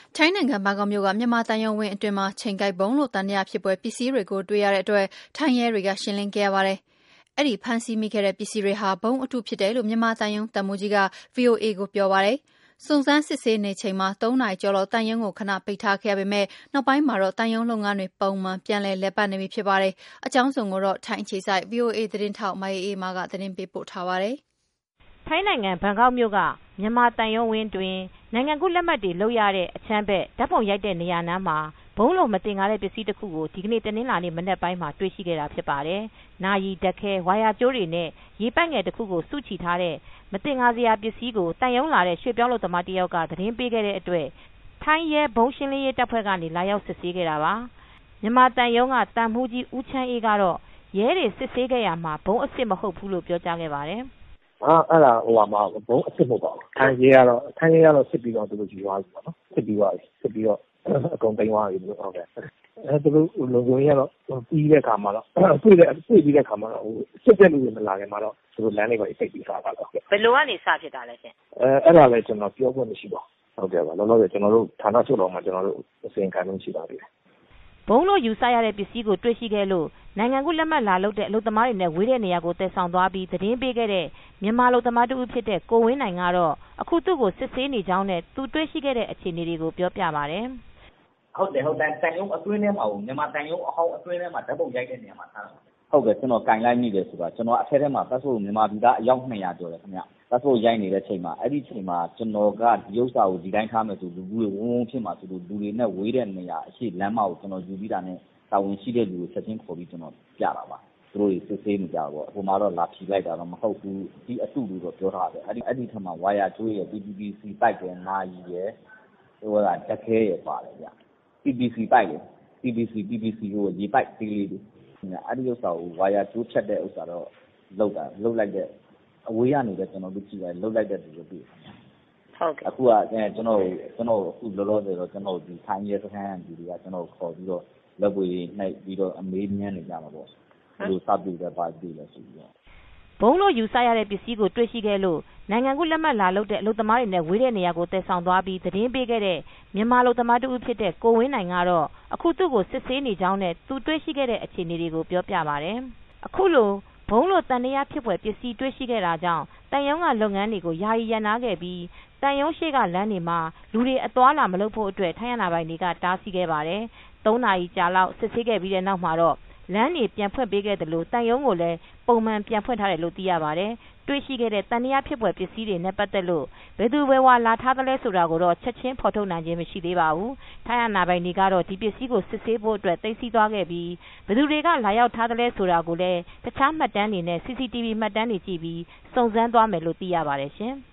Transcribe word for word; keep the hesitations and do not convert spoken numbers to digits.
ထိုင်းနိုင်ငံဘန်ကောက်မြို့ကမြန်မာသံရုံးဝင်းအတွင်းမှာချိန်ကိုက်ဗုံးလို့သံသယဖြစ်ဖွယ်ပစ္စည်းတွေကိုတွေ့ရတဲ့အတွက်ထိုင်းရဲတွေကရှင်းလင်းခဲ့ရပါတယ်။အဲဒီဖမ်းဆီးမိခဲ့တဲ့ပစ္စည်းတွေဟာဗုံးအတုဖြစ်တယ်လို့မြန်မာသံရုံးတပ်မှူးကြီးက ဗွီအိုအေကိုပြောပါတယ်။စုံစမ်းစစ်ဆေးနေချိန်မှာသုံးနာရီကျော်လောက်သံရုံးကိုခဏပိတ်ထားခဲ့ရပေမဲ့နောက်ပိုင်းမှာတော့သံရုံးလုပ်ငန်းတွေပုံမှန်ပြန်လည်လည်ပတ်နေပြီဖြစ်ပါတယ်။အကြောင်းစုံကိုတော့ထိုင်းအခြေစိုက် ဗွီအိုအေသတင်းထောက်မအေးအေးမာကသတင်းပေးပို့ထားပါတယ်။ထိုင်းနိုင်ငံဘန်ကောက်မြို့ကမြန်မာသံရုံးဝင်းတွင်နိုင်ငံကူးလက်မှတ်တွေလုပ်ရတဲ့အချမ်းဘက်ဓာတ်ပုံရိုက်တဲ့နေရာနားမှာဗုံးလုံးမတင်ကားတဲ့ပစ္စည်းတစ်ခုကိုဒီကနေ့တနင်္လာနေ့မနက်ပိုင်းမှာတွေ့ရှိခဲ့တာဖြစ်ပါတယ်။နာရီဓာတ်ခဲဝါယာကြိုးတွေနဲ့ရေပိုက်ငယ်တစ်ခုကိုစုချီထားတဲ့မတင်ကားစရာပစ္စည်းကိုတန်ရုံလာတဲ့ရွှေပြောင်းလို့သမားတယောက်ကသတင်းပေးခဲ့တဲ့အတွက်ထိုင်းရဲဘုံရှင်းလင်းရေးတပ်ဖွဲ့ကနေလာရောက်စစ်ဆေးခဲ့တာပါ။မြန်မာတန်ရုံးကတန်မှုကြီးဦးချမ်းအေးကတော့ရဲတွေစစ်ဆေးခဲ့ရမှာဘုံအစ်စ်မဟုတ်ဘူးလို့ပြောကြားခဲ့ပါတယ်။အာအဲ့ဒါဟိုမှာဘုံအစ်စ်မဟုတ်ပါဘူး။ထိုင်းရဲကတော့ထိုင်းရဲကတော့စစ်ပြီးတော့သူတို့ယူသွားပြီပေါ့နော်။စစ်ပြီးသွားပြီစစ်ပြီးတော့အကုန်သိမ်းသွားပြီလို့ဟုတ်ကဲ့။အဲသူတို့လုံခြုံရေးကတော့ပြီးတဲ့အခါမှာတော့တွေ့တဲ့တွေ့ပြီးတဲ့အခါမှာတော့ဟိုစစ်တဲ့လူတွေမလာခင်မှာတော့သူတို့လမ်းတွေကိုစိတ်ပြီးသွားတာတော့ဘယ်လိုကနေစဖြစ်တာလဲရှင်။အဲအဲ့ဒါလည်းကျွန်တော်ပြောဖို့မရှိပါဘူး။ဟုတ်ကဲ့ပါလောလောဆယ်ကျွန်တော်တို့ဌာနချုပ်တော်မှာကျွန်တော်တို့အစီအကံလုံးရှိပါသေးတယ်။ဘုံလို့ယူဆရတဲ့ပစ္စည်းကိုတွေ့ရှိခဲ့လို့နိုင်ငံကူးလက်မှတ်လာလုပ်တဲ့အလုပ်သမားတွေနဲ့ဝေးတဲ့နေရာကိုတည်ဆောင်သွားပြီးသတင်းပေးခဲ့တဲ့မြန်မာအလုပ်သမားတူဖြစ်တဲ့ကိုဝင်းနိုင်ကတော့အခုသူ့ကိုစစ်ဆေးနေကြောင်းနဲ့သူတွေ့ရှိခဲ့တဲ့အခြေအနေတွေကိုပြောပြပါတယ်။ဟုတ်တယ်ဟုတ်တယ်တန်ရုံအတွင်းထဲမှာမြန်မာတန်ရုံအဟောင်းအတွင်းထဲမှာဓာတ်ပုံရိုက်တဲ့နေရာမှာထားတာဟုတ်ကဲ့ကျွန်တော်ကင်လိုက်မိတယ်ဆိုတာကျွန်တော်အထက်ထဲမှာပတ်ဖို့မြန်မာပြည်သားအယောက်နှစ်ရာကျော်တယ်ခင်ဗျပတ်ဖို့ရိုက်နေတဲ့ချိန်မှာအဲ့ဒီချိန်မှာကျွန်တော်ကဒီဥစ္စာကိုဒီတိုင်းထားမယ်ဆိုလူတွေဝုန်းဝုန်းဖြစ်မှာဆိုလို့လူတွေနဲ့ဝေးတဲ့နေရာအရှိလမ်းမကိုကျွန်တော်ယူပြီးတာနဲ့တာဝန်ရှိတဲ့လူကိုချက်ချင်းခေါ်ပြီးကျွန်တော်ပြတာပါသူတို့စစ်ဆေးနေကြတော့ဟိုမှာတော့လာဖြီလိုက်တာတော့မဟုတ်ဘူးဒီအတုလို့တော့ပြောထားတယ်အဲ့ဒီအဲ့ဒီထက်မှာဝါယာကျိုးရဲ့ P P C ပိုက်တယ်နာရီရဲ့ဟိုကတက်ခဲရဲ့ပါတယ်ဗျ P P C ပိုက်တယ် P P C P P C ကိုရေပိုက်သေးလေးတွေအဲ့ဒီဥစ္စာကိုဝါယာကျိုးဖြတ်တဲ့ဥစ္စာတော့လောက်တာလောက်လိုက်တဲ့အဝေးကနေလည်းကျွန်တော်တို့ကြည့်လိုက်လောက်လိုက်တဲ့လူတွေတွေ့ဟုတ်ကဲ့အခုကကျွန်တော်ကျွန်တော်အခုလောလောဆယ်တော့ကျွန်တော်ဒီထိုင်းရဲစခန်းလူတွေကကျွန်တော်ခေါ်ပြီးတော့လက်ပွေနှိပ်ပြီးတော့အမေးမြန်းနေကြမှာပေါ့ဘယ်လိုစပ်ပြီးတော့ပါပြီးလဲဆိုပြီးတော့ဘုံလို့ယူဆရတဲ့ပစ္စည်းကိုတွေ့ရှိခဲ့လို့နိုင်ငံကူးလက်မှတ်လာလုပ်တဲ့အလုပ်သမားတွေနဲ့ဝေးတဲ့နေရာကိုတည်ဆောင်သွားပြီးသတင်းပေးခဲ့တဲ့မြန်မာအလုပ်သမားတူဖြစ်တဲ့ကိုဝင်းနိုင်ကတော့အခုသူ့ကိုစစ်ဆေးနေကြောင်းနဲ့သူတွေ့ရှိခဲ့တဲ့အခြေအနေတွေကိုပြောပြပါတယ်။အခုလိုဘုံလို့တန်တရားဖြစ်ဖွယ်ပစ္စည်းတွေ့ရှိခဲ့တာကြောင့်တန်ရုံးကလုပ်ငန်းတွေကိုယာယီရန်နာခဲ့ပြီးတန်ရုံးရှိကလမ်းတွေမှာလူတွေအသွားလာမလုပ်ဖို့အတွက်ထိုင်းရနာပိုင်တွေကတားဆီးခဲ့ပါတယ်။သုံးနာရီကြာလောက်စစ်ဆေးခဲ့ပြီးတဲ့နောက်မှာတော့လမ်းတွေပြန်ဖွင့်ပေးခဲ့တယ်လို့တန်ရုံးကိုလည်းပုံမှန်ပြန်ဖွင့်ထားတယ်လို့သိရပါတယ်။တွေ့ရှိခဲ့တဲ့တန်တရားဖြစ်ဖွယ်ပစ္စည်းတွေနဲ့ပတ်သက်လို့ဘယ်သူဘယ်ဝါလာထားသလဲဆိုတာကိုတော့ချက်ချင်းဖော်ထုတ်နိုင်ခြင်းမရှိသေးပါဘူး။ထိုင်းရနာပိုင်တွေကတော့ဒီပစ္စည်းကိုစစ်ဆေးဖို့အတွက်သိသိသွားခဲ့ပြီးဘယ်သူတွေကလာရောက်ထားသလဲဆိုတာကိုလည်းတခြားမှတ်တမ်းတွေနဲ့ C C T V မှတ်တမ်းတွေကြည့်ပြီးစုံစမ်းသွားမယ်လို့သိရပါတယ်ရှင်။